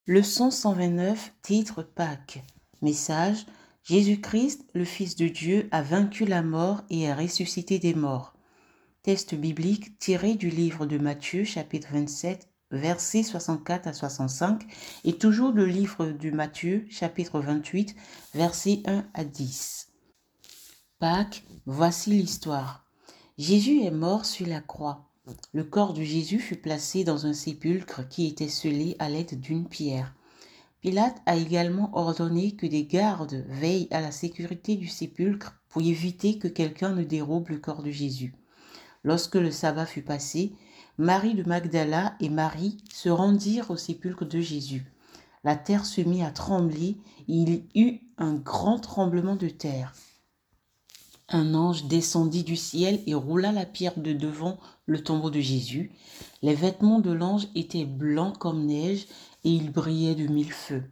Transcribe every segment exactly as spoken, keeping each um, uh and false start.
Leçon cent vingt-neuf, titre Pâques. Message: Jésus-Christ, le Fils de Dieu, a vaincu la mort et a ressuscité des morts. Texte biblique tiré du livre de Matthieu, chapitre vingt-sept, versets soixante-quatre à soixante-cinq, et toujours le livre de Matthieu, chapitre vingt-huit, versets un à dix. Pâques, voici l'histoire. Jésus est mort sur la croix. Le corps de Jésus fut placé dans un sépulcre qui était scellé à l'aide d'une pierre. Pilate a également ordonné que des gardes veillent à la sécurité du sépulcre pour éviter que quelqu'un ne dérobe le corps de Jésus. Lorsque le sabbat fut passé, Marie de Magdala et Marie se rendirent au sépulcre de Jésus. La terre se mit à trembler et il y eut un grand tremblement de terre. Un ange descendit du ciel et roula la pierre de devant le tombeau de Jésus. Les vêtements de l'ange étaient blancs comme neige et ils brillaient de mille feux.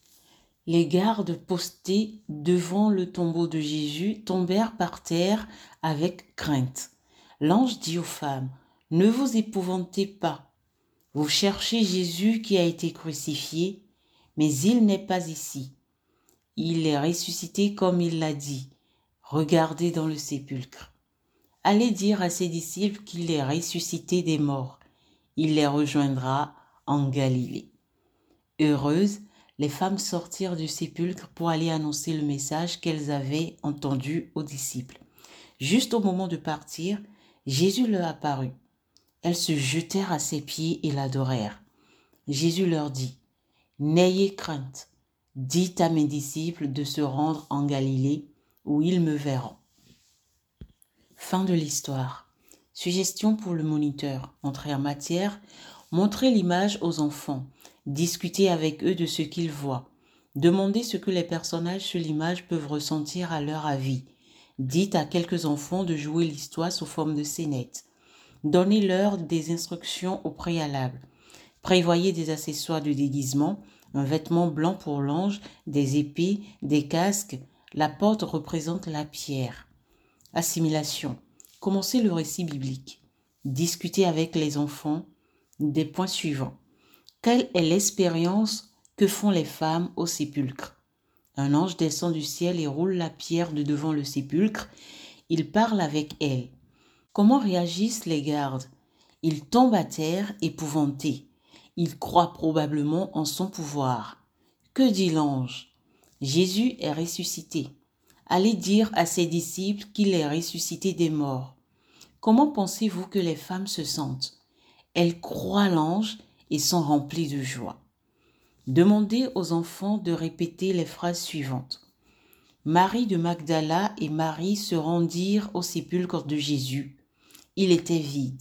Les gardes postés devant le tombeau de Jésus tombèrent par terre avec crainte. L'ange dit aux femmes: « Ne vous épouvantez pas. Vous cherchez Jésus qui a été crucifié, mais il n'est pas ici. Il est ressuscité comme il l'a dit. Regardez dans le sépulcre. Allez dire à ses disciples qu'il est ressuscité des morts. Il les rejoindra en Galilée. » Heureuses, les femmes sortirent du sépulcre pour aller annoncer le message qu'elles avaient entendu aux disciples. Juste au moment de partir, Jésus leur apparut. Elles se jetèrent à ses pieds et l'adorèrent. Jésus leur dit: « N'ayez crainte, dites à mes disciples de se rendre en Galilée, où ils me verront. » Fin de l'histoire. Suggestion pour le moniteur. Entrer en matière. Montrer l'image aux enfants. Discuter avec eux de ce qu'ils voient. Demandez ce que les personnages sur l'image peuvent ressentir à leur avis. Dites à quelques enfants de jouer l'histoire sous forme de scénette. Donnez-leur des instructions au préalable. Prévoyez des accessoires de déguisement, un vêtement blanc pour l'ange, des épées, des casques. La porte représente la pierre. Assimilation. Commencez le récit biblique. Discutez avec les enfants des points suivants. Quelle est l'expérience que font les femmes au sépulcre? Un ange descend du ciel et roule la pierre de devant le sépulcre. Il parle avec elle. Comment réagissent les gardes? Ils tombent à terre épouvantés. Ils croient probablement en son pouvoir. Que dit l'ange? Jésus est ressuscité. Allez dire à ses disciples qu'il est ressuscité des morts. Comment pensez-vous que les femmes se sentent? Elles croient l'ange et sont remplies de joie. Demandez aux enfants de répéter les phrases suivantes. Marie de Magdala et Marie se rendirent au sépulcre de Jésus. Il était vide.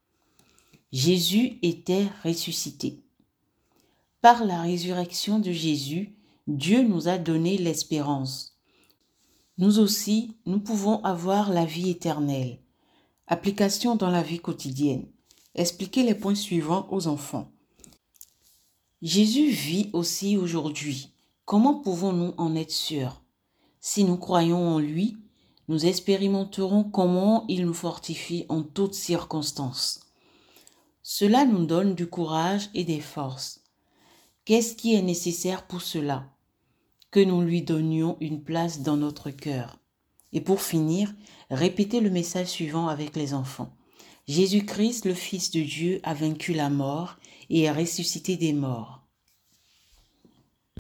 Jésus était ressuscité. Par la résurrection de Jésus, Dieu nous a donné l'espérance. Nous aussi, nous pouvons avoir la vie éternelle. Application dans la vie quotidienne. Expliquez les points suivants aux enfants. Jésus vit aussi aujourd'hui. Comment pouvons-nous en être sûrs? Si nous croyons en lui, nous expérimenterons comment il nous fortifie en toutes circonstances. Cela nous donne du courage et des forces. Qu'est-ce qui est nécessaire pour cela? Que nous lui donnions une place dans notre cœur. Et pour finir, répétez le message suivant avec les enfants. Jésus-Christ, le Fils de Dieu, a vaincu la mort et est ressuscité des morts.